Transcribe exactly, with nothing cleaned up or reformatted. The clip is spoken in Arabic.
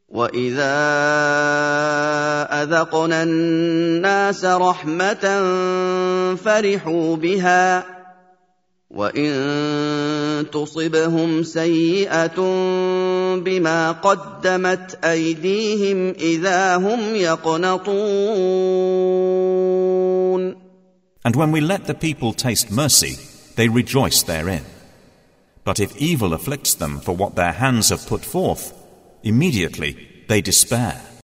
وَإِذَا أَذَقْنَا النَّاسَ رَحْمَةً فَرِحُوا بِهَا ۖ وَإِن تُصِبْهُمْ سَيِّئَةٌ بِمَا قَدَّمَتْ أَيْدِيهِمْ إِذَا هُمْ يَقْنَطُونَ. And when we let the people taste mercy, they rejoice therein. But if evil afflicts them for what their hands have put forth, immediately they despair.